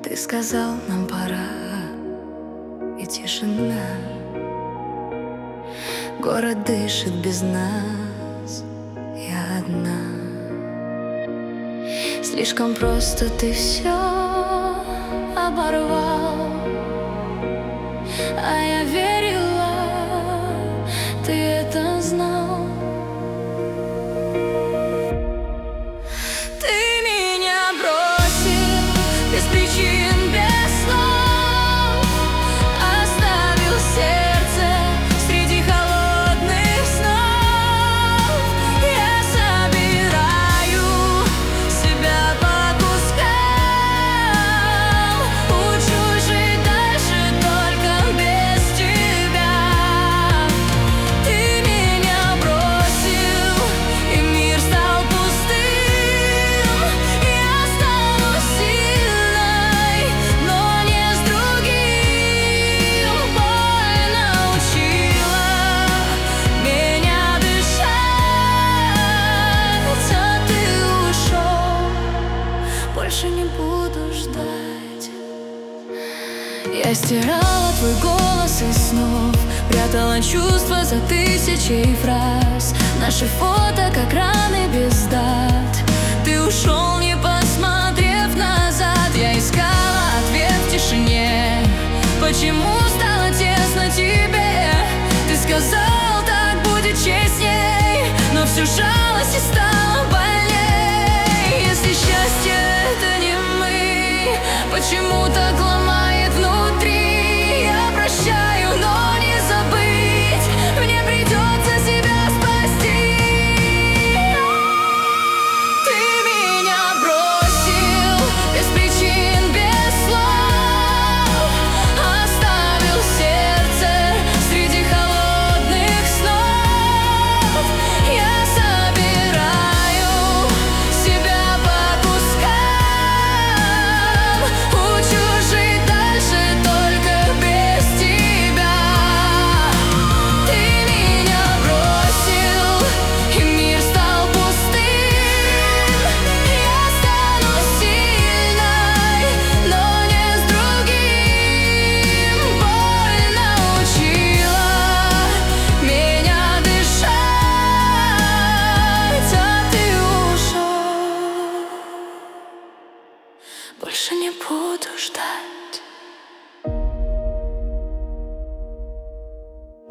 Ты сказал, нам пора, и тишина. Город дышит без нас, я одна. Слишком просто ты все оборвал, а я верила, ты это знал. Ты меня бросил без причин, без слов, оставил сердце среди холодных снов. Я собираю себя по кускам, учусь жить дальше только без тебя. Ты меня бросил, и мир стал пустым. Я стану сильной, но не с другим. Боль научила меня дышать, а ты ушел. Больше не буду ждать. Я стирала твой голос из снов, прятала чувства за тысячей фраз. Наши фото как раны без дат. Ты ушел, не посмотрев назад. Я искала ответ в тишине. Почему стало тесно тебе? Ты сказал, так будет честней, но всю жалость и стало больней. Если счастье — это не мы, почему так ломает внутри? Я прощаю, но не забыть. Мне придется себя спасти. Ты меня бросил без причин, без слов, оставил сердце среди холодных снов. Я собираю себя по кускам, учусь жить дальше только без тебя. Ты меня бросил, и мир стал пустым. Я стану сильной, но не с другим. Боль научила меня дышать, а ты ушел. Больше не буду ждать.